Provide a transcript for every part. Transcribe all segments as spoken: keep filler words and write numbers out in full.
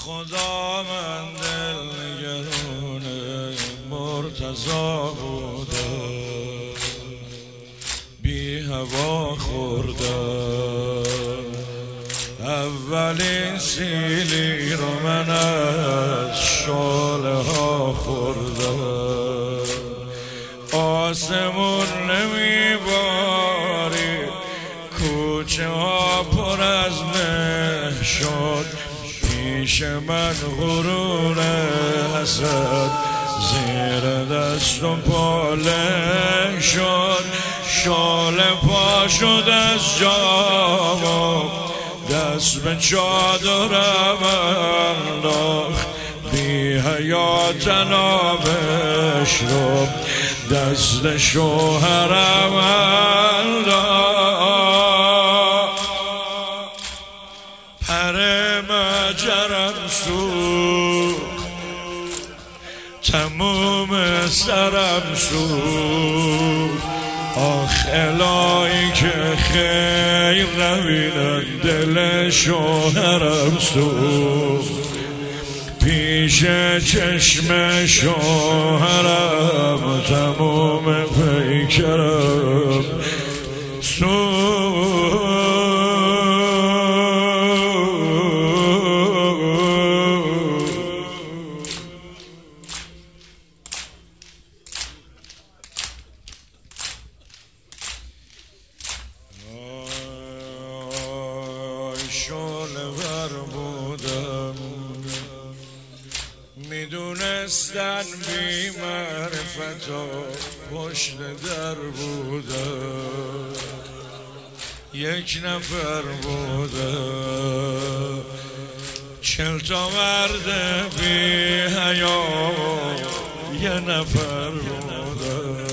خدا من دل نگران مرتضی بودم، بی هوا خوردم اولین سیلی رو من از شاله ها خوردم. آسمون نمیباری کوچه ها پر از مه شد، پیش من غرور حسد زیر دستم پاله شد. شاله پا شد از جام، دست به چادرم انداخت، بی حیا تنابش رو دست شوهرم انداخت. پر مجرم سوخت، تموم سرم سوخت. آخ الهی که خیر نبینن دل شوهرم سوخت، پیش چشم شوهرم تموم پیکرم سوخت. شعله ور بودم، میدونستن بی معرفت و پشت در بودم. یک نفر بودم، چل تا مرد بی حیا یه نفر بودم.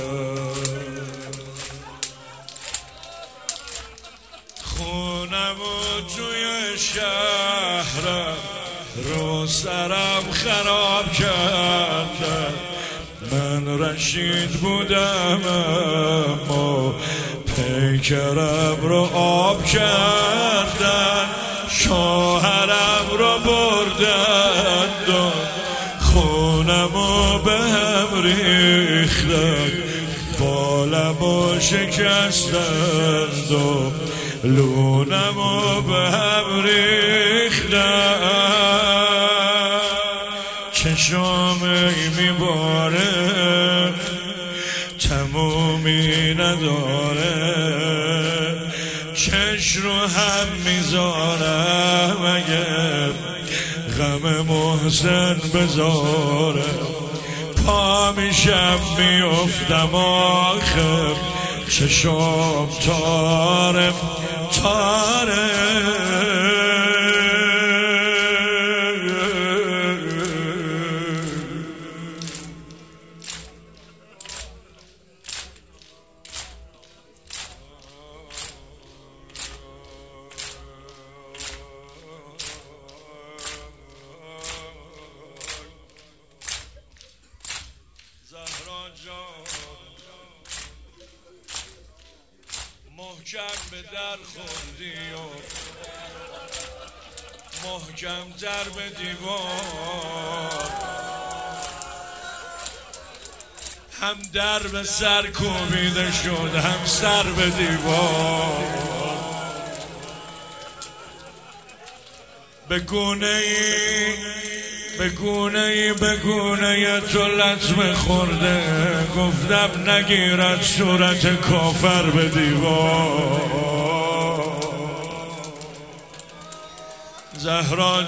خونم و توی شهرم رو سرم خراب کردن. من رشید بودم اما پیکرم رو آب کردن. شوهرم رو بردن و خونم رو به هم ریختن. بالم رو شکستن و لونمو به هم ریختن. چشام میباره تمومی نداره، چش رو هم میذارم اگه غم محسن بذاره. پا میشم میافتم آخر چشام تاره تاره. زهرا جان محکم به در خوردی و محکم در به دیوار، هم در به سر کوبیده شد هم سر به دیوار. به گونه ای به گونه ای به گونه تو لطمه خورده، گفتم نگیرد صورت کافر به دیوار. زهرا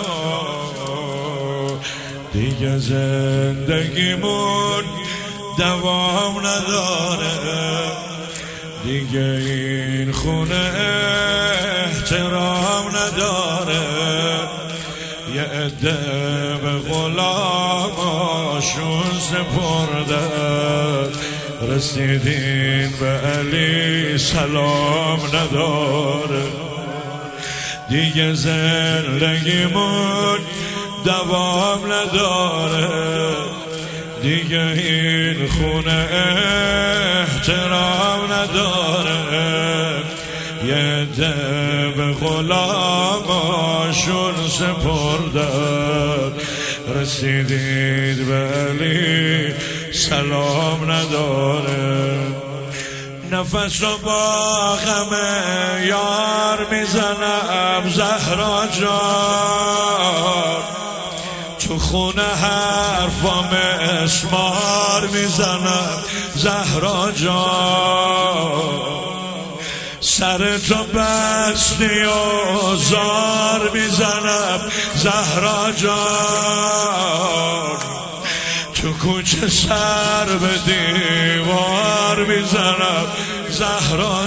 جان دیگه زندگیمون دوام نداره، دیگه این خونه احترام نداره. یه عده به غلاماشون سپردن، رسیدین به علی سلام نداره. دیگه زندگیمون دوام نداره، دیگه این خونه احترام نداره. یه ده به غلاماشون سپردن رسیدید ولی سلام نداره نفس رو با غم یار میزنم زهرا جان تو خونه حرفام اسمار میزنم زهرا جان سر تو بستی و زار میزنم زهرا جان تو کوچه سر به دیوار میزنم زهرا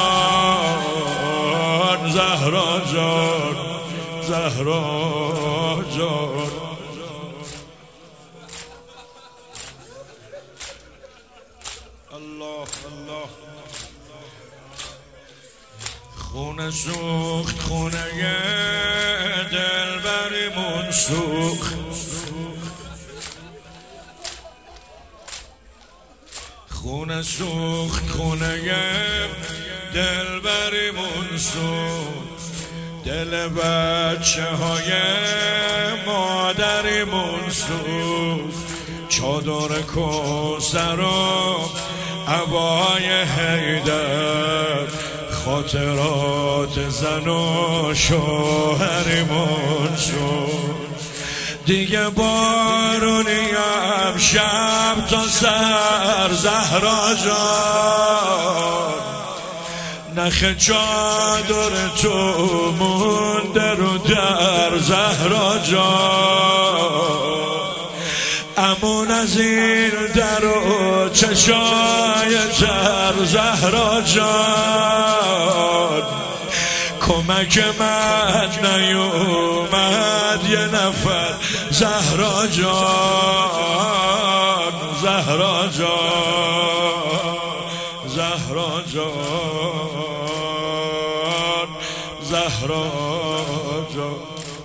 جان زهرا جان زهرا جان الله الله خونه سوخت خونه دلبریمون سوخت خونه سوخت خونه دلبریمون سوخت دل بچه های مادریمون سوخت چادر کوثر و عبای حیدر خاطرات زن و شوهریمون شد دیگه بارونیم شب تا سر زهرا جان نخ چادر تو مونده رو در زهرا جان امون از این در و چشای تر زهرا جان کمک من نیومد یه نفر زهرا جان زهرا جان زهرا جان زهرا جان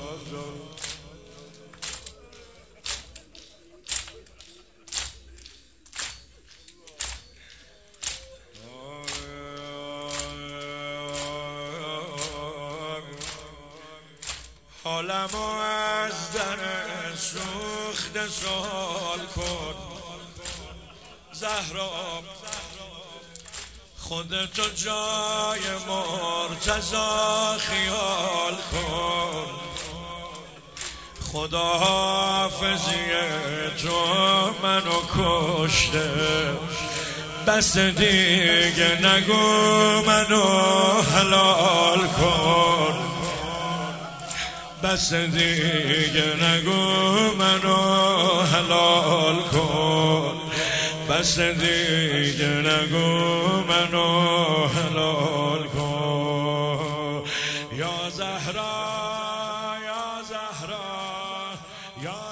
حالمو از در سوخته سوال کن زهرا خودتو جای مرتضی خیال کن خدا حافظی تو منو کشته بس دیگه نگو منو حلال کن بس دیگه نگو منو حلال کن بس دیگه نگو منو حلال کن یا زهرا یا زهرا یا